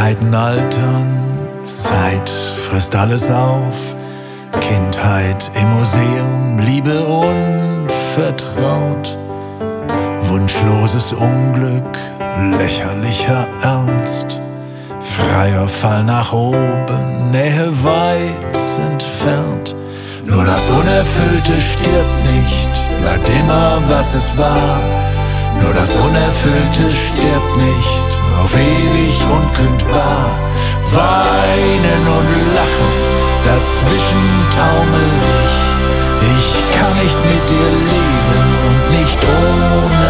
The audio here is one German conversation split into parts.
Zeiten altern, Zeit frisst alles auf. Kindheit im Museum, Liebe unvertraut. Wunschloses Unglück, lächerlicher Ernst. Freier Fall nach oben, Nähe weit entfernt. Nur das Unerfüllte stirbt nicht, bleibt immer was es war. Nur das Unerfüllte stirbt nicht, auf ewig unkündbar. Weinen und lachen, dazwischen taumel ich. Ich kann nicht mit dir leben und nicht ohne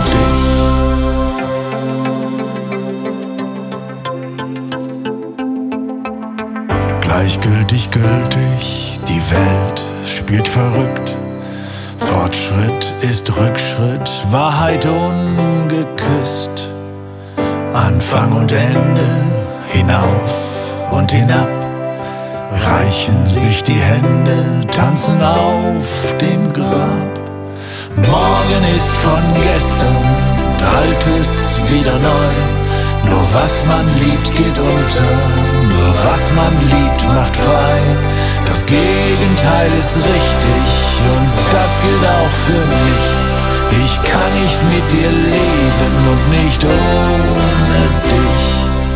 dich. Gleichgültig, gültig, die Welt spielt verrückt. Fortschritt ist Rückschritt, Wahrheit ungeküsst. Anfang und Ende, hinauf und hinab, reichen sich die Hände, tanzen auf dem Grab. Morgen ist von gestern und Altes wieder neu. Nur was man liebt geht unter, nur was man liebt macht frei. Das Gegenteil ist richtig und das gilt auch für mich. Ich kann nicht mit dir leben und nicht ohne dich.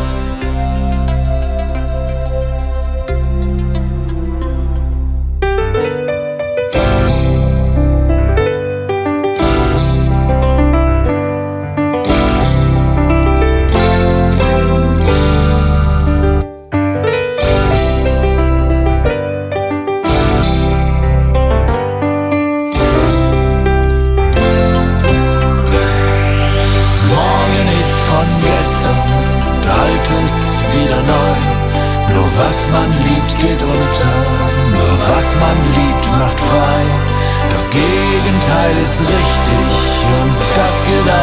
Was man liebt geht unter, nur was man liebt macht frei. Das Gegenteil ist richtig und das gilt